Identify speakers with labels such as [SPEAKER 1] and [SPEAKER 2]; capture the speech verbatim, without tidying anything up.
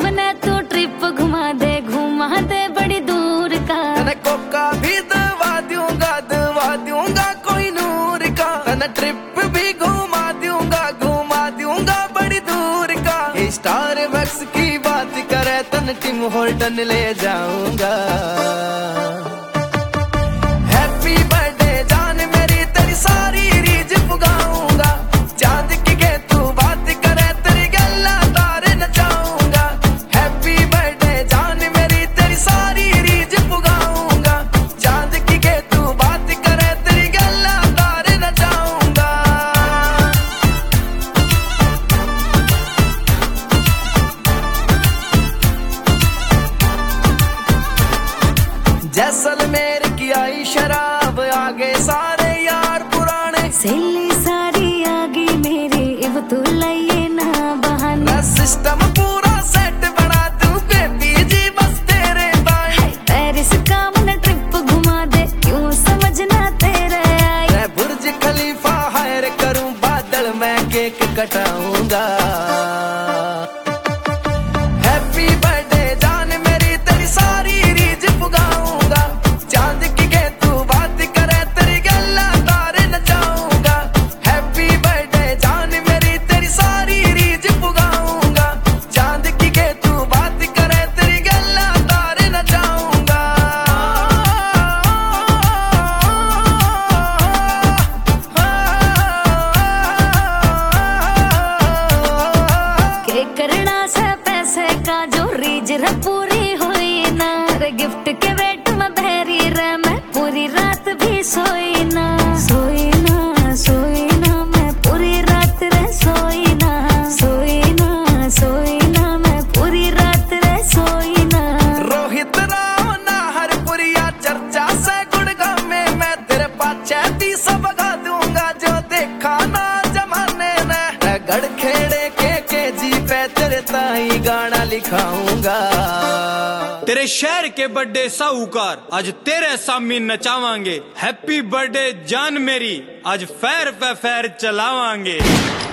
[SPEAKER 1] मने तू ट्रिप घुमा दे घुमा दे बड़ी दूर का।
[SPEAKER 2] तने कोका भी दवा दूंगा दवा दूंगा कोई नूर का। तने ट्रिप भी घुमा दूंगा घुमा दूंगा बड़ी दूर का। स्टारबक्स की बात करे तन टिम होल्टन ले जाऊंगा। हैप्पी बर्थडे जान मेरी तेरी सारी रीज पुगाऊंगा। चांद की के तू बात करे तेरी गल्ला तारे नचाऊंगा। हैप्पी बर्थडे जान मेरी तेरी सारी रीज पुगाऊंगा। चांद की के तू बात करे तेरी गल्ला तारे नचाऊंगा। जैसलमेर की आई शराब आगे सारे यार पुराने।
[SPEAKER 1] सहेली सारी आगी मेरी इब तू लाइए ना बहाना।
[SPEAKER 2] सिस्टम पूरा सेट बना दूं बेबी जी बस तेरे बाएं।
[SPEAKER 1] पेरिस का मन ट्रिप घुमा दे क्यों समझना तेरे आई।
[SPEAKER 2] मैं बुर्ज खलीफा हायर करूं बादल मैं केक कटाऊंगा। हैप्पी बर्थडे जान मेरी तेरी सारी रीज पुगाऊंगा। चांद की के तू बात करे तेरी गल्ला तारे नचाऊंगा। हैप्पी बर्थडे जान मेरी तेरी सारी रीज पुगाऊंगा। चांद की के तू बात करे तेरी गल्ला तारे नचाऊंगा।
[SPEAKER 1] के करना से पैसे का जो रीज रे पूरी हुई ना। रे गिफ्ट के वेट में बहरी रे मैं पूरी रात भी सोई ना। सोई ना सोई ना मैं पूरी रात रे सोई ना। सोई ना सोई ना मैं पूरी रात रे सोई ना।
[SPEAKER 2] रोहित राव नाहरपुरिया चर्चा से गुड़गांव में मैं तेरे पाछे दी सब गा दूंगा। जो देखा ना जमाने ने गढ़ खेड़े के के जी पे तेरे ताई गाना लिखाऊंगा।
[SPEAKER 3] तेरे शहर के बर्थडे साहूकार आज तेरे सामी नचावांगे। हैप्पी बर्थडे जान मेरी आज फैर पे फैर चलावांगे।